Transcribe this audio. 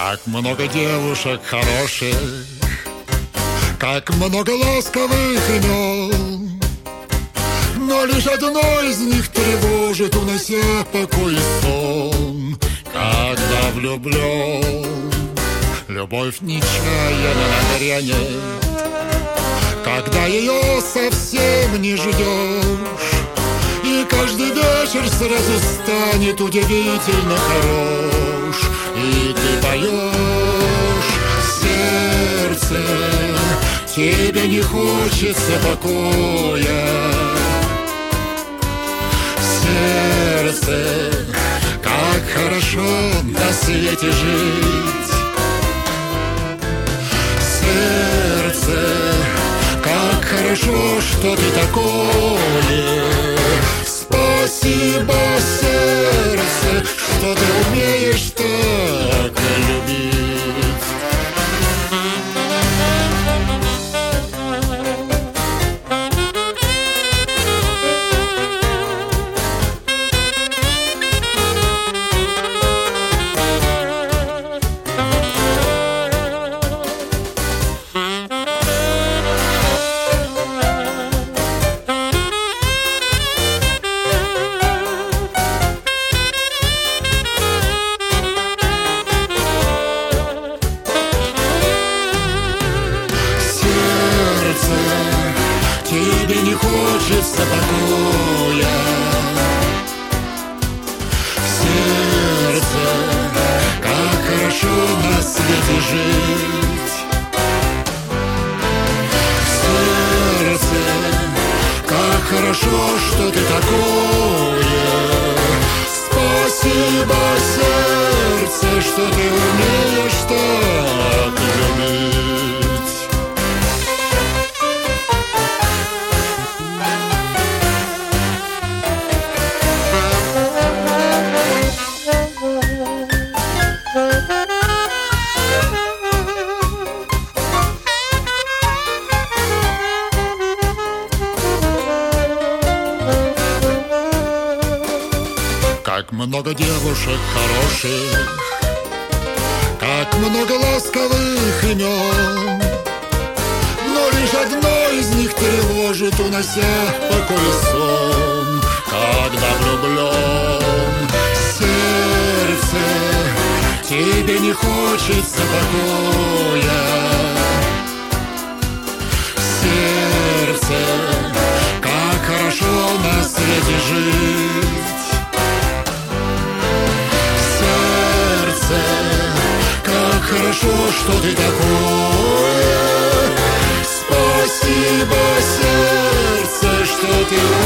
Как много девушек хороших, как много ласковых имен, но лишь одно из них тревожит, унося покой и сон. Когда влюблен, любовь нечаянно нагрянет, когда ее совсем не ждешь, и каждый вечер сразу станет удивительно хорош. И ты поешь, сердце, тебе не хочется покоя. Сердце, как хорошо на свете жить. Сердце, как хорошо, что ты такое. Спасибо, сердце, что ты умеешь так любить. Тебе не хочется покоя. Сердце, как хорошо на свете жить. Сердце, как хорошо, что ты такое. Спасибо, сердце, что ты умеешь так любить. Как много девушек хороших, как много ласковых имен, но лишь одно из них тревожит, унося покой и сон. Когда влюблен, сердце, тебе не хочется покоя. Сердце, как хорошо на свете жить. Как хорошо, что ты такое. Спасибо, сердце, что ты